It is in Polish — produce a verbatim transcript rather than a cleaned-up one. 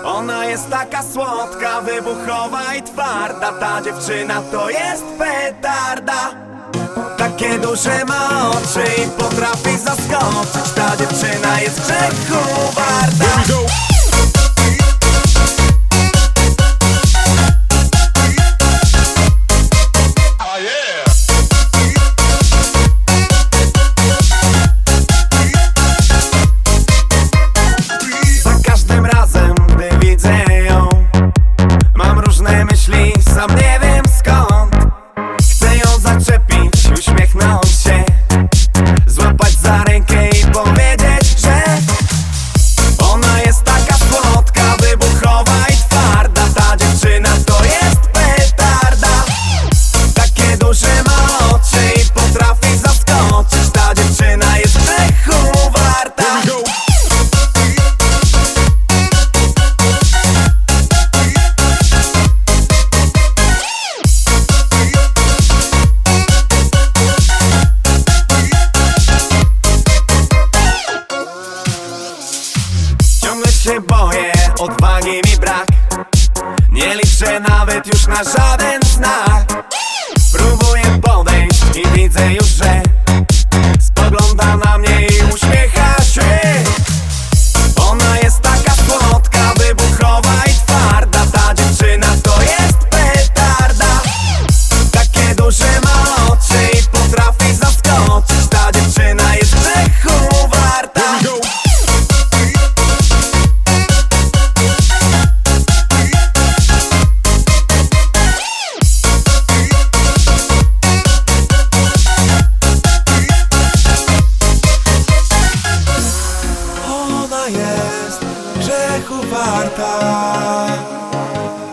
Ona jest taka słodka, wybuchowa i twarda. Ta dziewczyna to jest petarda. Takie duże ma oczy i potrafi zaskoczyć. Ta dziewczyna jest grzechu warta. Myśli, sam nie wiem skąd. Chcę ją zaczepić, uśmiechnąć się, złapać za rękę i powiedzieć, że ona jest taka słodka, wybuchowa i twarda. Ta dziewczyna to jest petarda. Takie duże ma oczy i potrafi zaskoczyć. Ta dziewczyna jest grzechu warta. Ciągle się boję, odwagi mi brak. Nie liczę nawet już na żaden znak. Próbuję podejść i widzę już, że spogląda na mnie i uśmiecha się. Ona jest taka słodka, wybuchowa i twarda. Ta dziewczyna to jest petarda. Takie duże ma oczy i potrafi zaskoczyć. Ta dziewczyna jest grzechu warta. Ona jest grzechu warta.